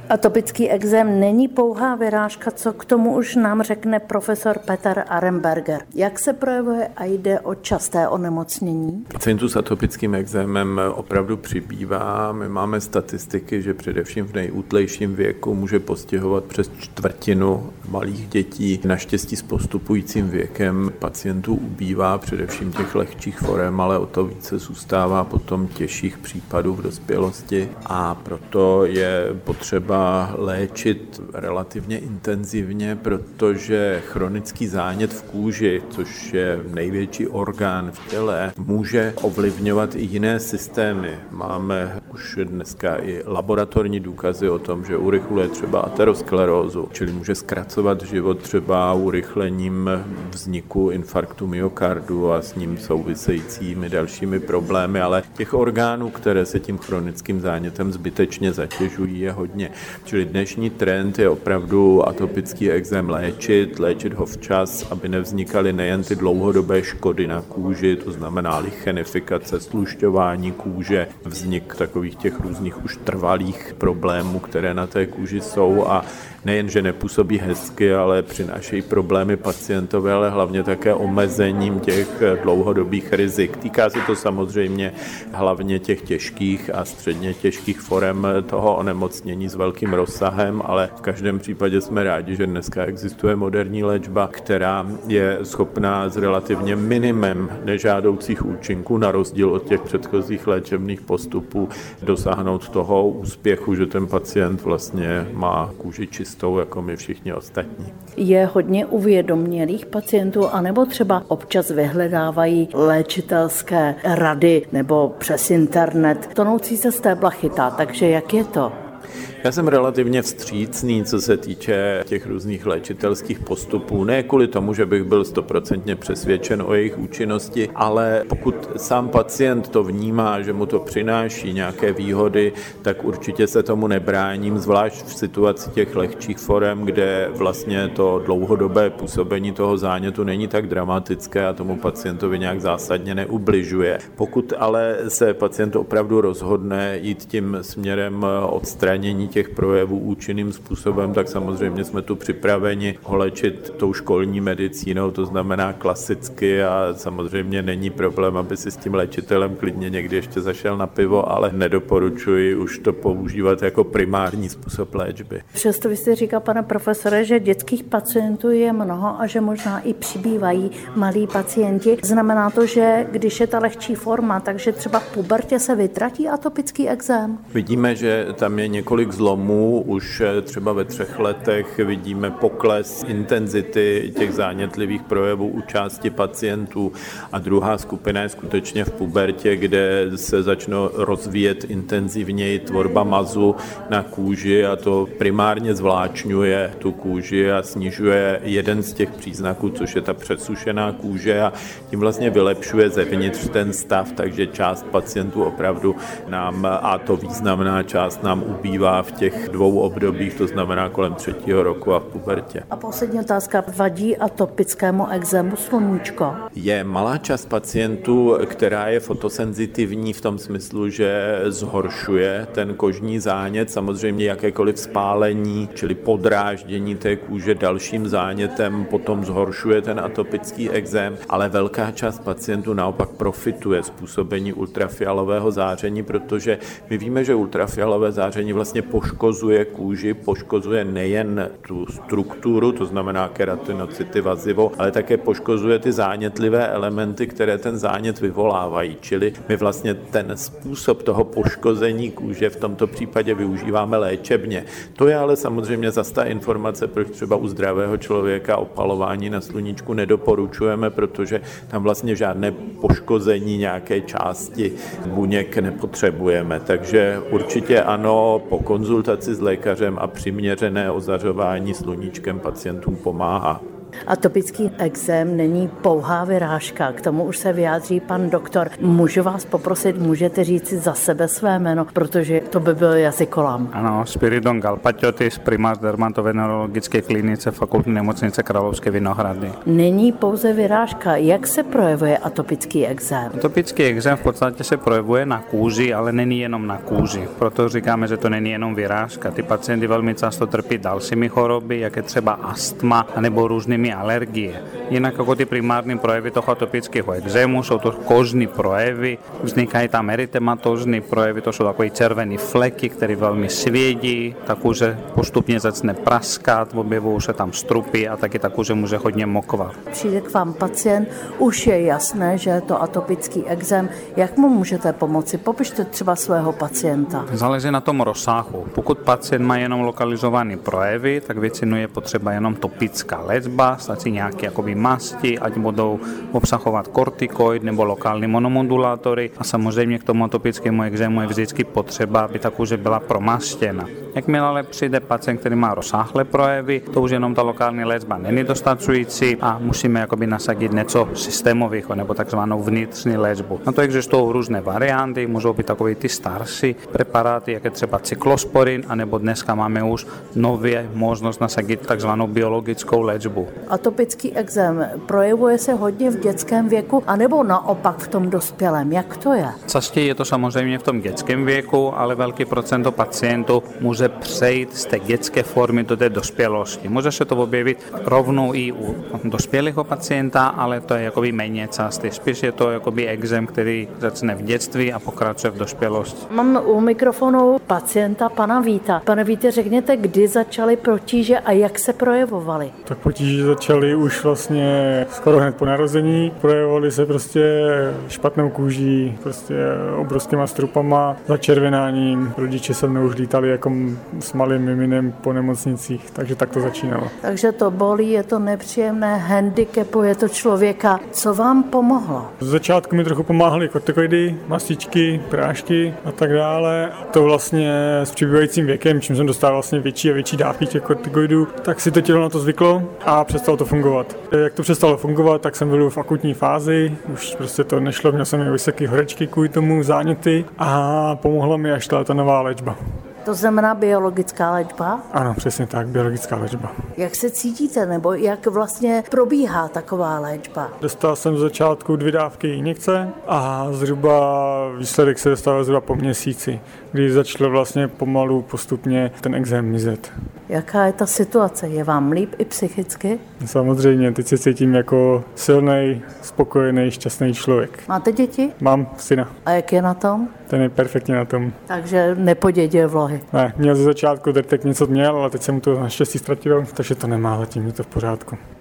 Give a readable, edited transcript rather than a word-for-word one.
Atopický ekzém není pouhá vyrážka, co k tomu už nám řekne profesor Peter Arenberger. Jak se projevuje a jde o časté onemocnění? Pacientů s atopickým ekzémem opravdu přibývá. My máme statistiky, že především v nejútlejším věku může postihovat přes čtvrtinu malých dětí. Naštěstí s postupujícím věkem pacientů ubývá především těch lehčích forem, ale o to více zůstává potom těžších případů v dospělosti a proto je potřeba léčit relativně intenzivně, protože chronický zánět v kůži, což je největší orgán v těle, může ovlivňovat i jiné systémy. Máme už dneska i laboratorní důkazy o tom, že urychluje třeba aterosklerózu, čili může zkracovat život třeba urychlením vzniku infarktu myokardu a s ním souvisejícími dalšími problémy, ale těch orgánů, které se tím chronickým zánětem zbytečně zatěžují, je hodně. Čili dnešní trend je opravdu atopický ekzém léčit ho včas, aby nevznikaly nejen ty dlouhodobé škody na kůži, to znamená lichenifikace, slušťování kůže, vznik takových těch různých už trvalých problémů, které na té kůži jsou a nejen, že nepůsobí hezky, ale přinášejí problémy pacientovi, ale hlavně také omezením těch dlouhodobých rizik. Týká se to samozřejmě hlavně těch těžkých a středně těžkých forem toho onemocnění s velkým rozsahem, ale v každém případě jsme rádi, že dneska existuje moderní léčba, která je schopná s relativně minimem nežádoucích účinků, na rozdíl od těch předchozích léčebných postupů, dosáhnout toho úspěchu, že ten pacient vlastně má kůži čistou, jako my všichni ostatní. Je hodně uvědomělých pacientů, anebo třeba občas vyhledávají léčitelské rady nebo přes internet. Tonoucí se stébla chytá, takže jak je to? Já jsem relativně vstřícný, co se týče těch různých léčitelských postupů. Ne kvůli tomu, že bych byl 100% přesvědčen o jejich účinnosti, ale pokud sám pacient to vnímá, že mu to přináší nějaké výhody, tak určitě se tomu nebráním, zvlášť v situaci těch lehčích forem, kde vlastně to dlouhodobé působení toho zánětu není tak dramatické a tomu pacientovi nějak zásadně neubližuje. Pokud ale se pacient opravdu rozhodne jít tím směrem odstranění těch projevů účinným způsobem, tak samozřejmě jsme tu připraveni ho léčit tou školní medicínou, to znamená klasicky a samozřejmě není problém, aby si s tím léčitelem klidně někdy ještě zašel na pivo, ale nedoporučuji už to používat jako primární způsob léčby. Přesto vy jste říkal, pane profesore, že dětských pacientů je mnoho a že možná i přibývají malí pacienti. Znamená to, že když je ta lehčí forma, takže třeba v pubertě se vytratí atopický ekzém? Vidíme, že tam je několik zlomů, už třeba ve 3 letech vidíme pokles intenzity těch zánětlivých projevů u části pacientů a druhá skupina je skutečně v pubertě, kde se začnou rozvíjet intenzivněji tvorba mazu na kůži a to primárně zvláčňuje tu kůži a snižuje jeden z těch příznaků, což je ta přesušená kůže a tím vlastně vylepšuje zevnitř ten stav, takže část pacientů opravdu nám, a to významná část nám ubývá v těch 2 obdobích, to znamená kolem 3. roku a v pubertě. A poslední otázka, vadí atopickému ekzému sluníčko? Je malá část pacientů, která je fotosenzitivní v tom smyslu, že zhoršuje ten kožní zánět, samozřejmě jakékoliv spálení, čili podráždění té kůže dalším zánětem potom zhoršuje ten atopický ekzém, ale velká část pacientů naopak profituje z působení ultrafialového záření, protože my víme, že ultrafialové záření vlastně poškozuje kůži, poškozuje nejen tu strukturu, to znamená keratinocyty, vazivo, ale také poškozuje ty zánětlivé elementy, které ten zánět vyvolávají. Čili my vlastně ten způsob toho poškození kůže v tomto případě využíváme léčebně. To je ale samozřejmě zase ta informace, proč třeba u zdravého člověka opalování na sluníčku nedoporučujeme, protože tam vlastně žádné poškození nějaké části buněk nepotřebujeme. Takže určitě ano, po konzultaci s lékařem a přiměřené ozařování sluníčkem pacientům pomáhá. Atopický ekzém není pouhá vyrážka, k tomu už se vyjádří pan doktor. Můžu vás poprosit, můžete říct si za sebe své jméno, protože to by byl jazykolam. Ano, Spiridon Galpaťotis, primář dermatovenerologické klinice Fakultní nemocnice Královské Vinohrady. Není pouze vyrážka, jak se projevuje atopický ekzém? Atopický ekzém v podstatě se projevuje na kůži, ale není jenom na kůži. Proto říkáme, že to není jenom vyrážka. Ty pacienti velmi často trpí dalšími choroby, jak je třeba astma nebo různými alergie. Jinak jako ty primární projevy toho atopického ekzému jsou to kožní projevy, vznikají tam erytematózní projevy, to jsou takové červené fleky, které velmi svědí, ta kůže postupně začne praskat, objevují se tam strupy a taky ta kůže může hodně mokvat. Přijde k vám pacient, už je jasné, že je to atopický ekzém. Jak mu můžete pomoci? Popište třeba svého pacienta. Záleží na tom rozsahu. Pokud pacient má jenom lokalizované projevy, tak většinou je potřeba jenom topická léčba, stačí nějaké jakoby masti, ať budou obsahovat kortikoid nebo lokální monomodulátory a samozřejmě k tomu atopickému ekzému je vždycky potřeba, aby ta kůže byla promaštěna. Jakmile ale přijde pacient, který má rozsáhlé projevy, to už jenom ta lokální léčba není dostačující a musíme jakoby nasadit něco systémového nebo takzvanou vnitřní léčbu. Na to existují různé varianty, můžou být takové ty starší preparáty, jak je třeba cyklosporin, anebo dneska máme už nově možnost nasadit takzvanou biologickou léčbu. Atopický ekzém projevuje se hodně v dětském věku, anebo naopak v tom dospělém. Jak to je? Častěji je to samozřejmě v tom dětském věku, ale velký procento pacientů může přejít z té dětské formy do té dospělosti. Může se to objevit rovnou i u dospělého pacienta, ale to je jakoby méně časté. Spíš je to jakoby ekzém, který začne v dětství a pokračuje v dospělosti. Mám u mikrofonu pacienta pana Víta. Pane Víte, řekněte, kdy začaly potíže a jak se projevovaly? Tak potíže začaly už vlastně skoro hned po narození. Projevovaly se prostě špatnou kůží, prostě obrovskýma strupama, začervenáním. Rodiče se mnou už lítali jako s malým miminem po nemocnicích, takže tak to začínalo. Takže to bolí, je to nepříjemné, handicapuje to člověka. Co vám pomohlo? Z začátku mi trochu pomáhaly kortikoidy, mastičky, prášky a tak dále. To vlastně s přibývajícím věkem, čím jsem dostával vlastně větší a větší dávky těch kortikoidů, tak si to tělo na to zvyklo a přestalo to fungovat. Jak to přestalo fungovat, tak jsem byl v akutní fázi, už prostě to nešlo, měl jsem vysoké horečky kvůli tomu, záněty a pomohla mi až ta nová léčba. To znamená biologická léčba? Ano, přesně tak, biologická léčba. Jak se cítíte, nebo jak vlastně probíhá taková léčba? Dostal jsem z začátku 2 dávky injekce a zhruba výsledek se dostal zhruba po měsíci, kdy začalo vlastně pomalu postupně ten ekzém mizet. Jaká je ta situace? Je vám líp i psychicky? Samozřejmě, teď se cítím jako silnej, spokojený, šťastný člověk. Máte děti? Mám syna. A jak je na tom? Ten je perfektně na tom. Takže nepodědil vlohy. Ne, měl ze začátku drtek něco měl, ale teď jsem mu to naštěstí ztratil, takže to nemá, zatím je to v pořádku.